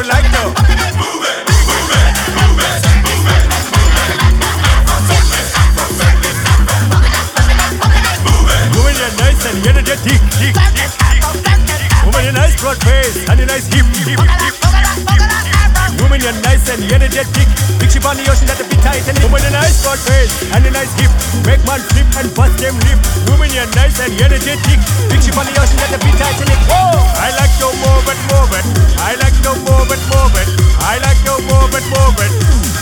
like to move it, move it, move it, move it, move it. Moving your nice and energetic, tick, tick, tick. Moving your nice broad face and your nice hip, hip, hip. Moving your nice and energetic. Big ship on the ocean that be tight and moving your nice broad face and your nice hip. Make man flip and bust them lip. Moving your nice and energetic. Big ship on the ocean that be tight and it. Whoa! I like to move it, move it. I like to move it, move it. I like to move it, move it.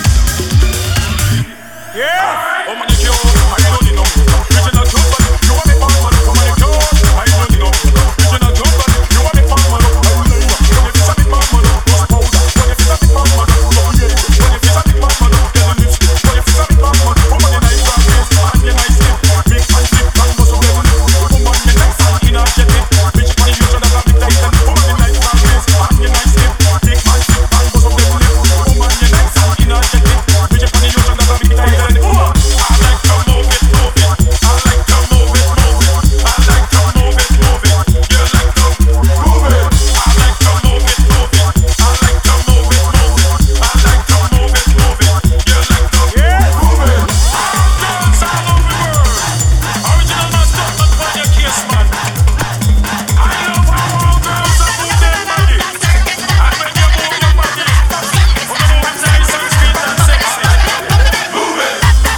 Yeah! Oh man, you I don't know. Original truth, but you want me fun, man. Oh man, you I don't know. Original truth, but you want me fun, man. When you feel a big man, man, post powder. When you feel a big man, man, love you. When you feel a big man, man, get the lips. When you feel a big man, man, woman you nice and face, and you nice hip, big and slip, and bust up level. Woman you nice and energetic. Bitch on the ocean that a big tight and woman you nice and face, and you nice hip, big and slip, and bust up level. Woman you nice and energetic. Bitch on the ocean that a big tight and woman. I like to move it, move it. I like to move it, move it. I like to move it, move it. You like to move it. I like to move it, move it. I like to move it, move it. I like to move it, move it. You like to move it. Dance all over the world. Original man, stop and put your case, man. I love how all girls are move their body. And when you move your body, you move it nice and sweet and sexy. Move it.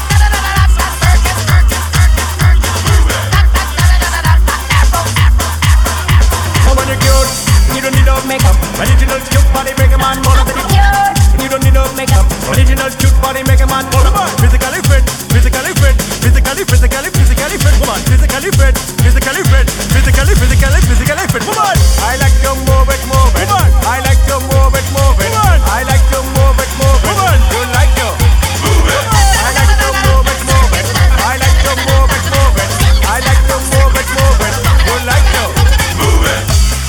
Woman you cute, you don't need no makeup. Original cute body make a man more than cute. You don't need no makeup. Original cute body make a man more than physically fit, physically fit, physically, physically, physically fit. Woman, physically fit, physically fit, physically, physically, physically fit. Woman, I like to move it, move it. Woman, I like to move it, move it. Woman, I like to move it, move it. Woman, you like to move it. I like to move it, move it. I like to move it, move it. I like to move it, move it. You like to move it.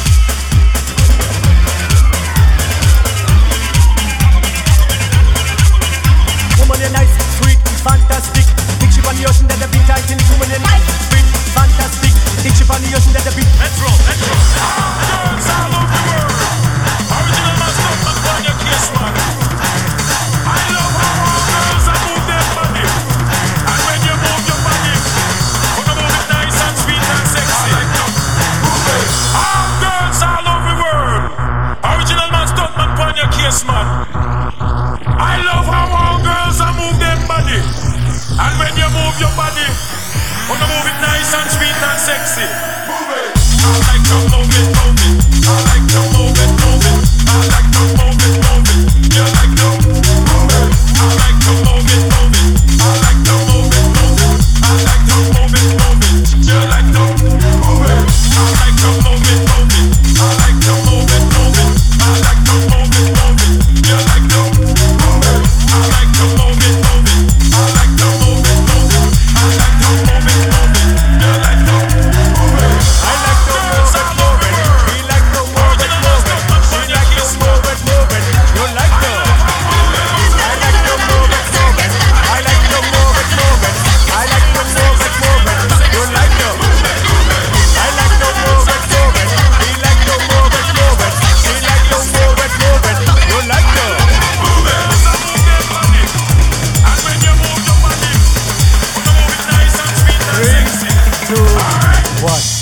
Woman, you're nice, sweet, fantastic. Big ship on the ocean that the big tight in it. Woman, you're nice, sweet, fantastic. Big ship on the ocean that the big. Let's roll, let's roll. Girls all over the world. Original man, stop and put your case, man. I love how all girls are move their body. And when you move your body, you move it nice and sweet and sexy. All girls all over the world. Original man, stop and put your case, man. I love how all girls are move their body. And when you move your body, you move it nice and sweet and sexy. Move it. I like to move it, move it. I like to move it, move it. I like to move it, move it. You like to move it. I like to move it, move it. I like to move it, move it. I like to move it, move it. You like to move it. I like to move it, move it. I like to move it, move it. I like to move it, move it. You like to move it. I like to move it, move it. I like to move it, move it. I like to move it, move it. You like to move it. I like to move it, move it. We like to move it, move it. She like to move it, move it. You like to. I like to move it, move it. I like to move it, move it. I like to move it, move it. You like to. I like to move it, move it. We like to move it, move it. She like to move it, move it. You like to. Move it. And when you move your body, you move it nice and sweet and sexy. 3, 2, 1.